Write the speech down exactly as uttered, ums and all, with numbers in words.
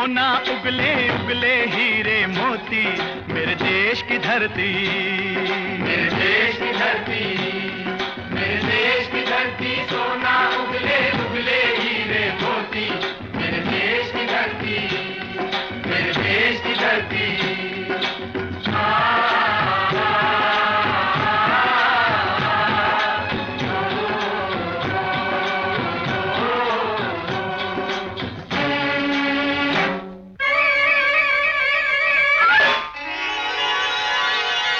सोना उगले उगले हीरे मोती, मेरे देश की धरती, मेरे देश की धरती।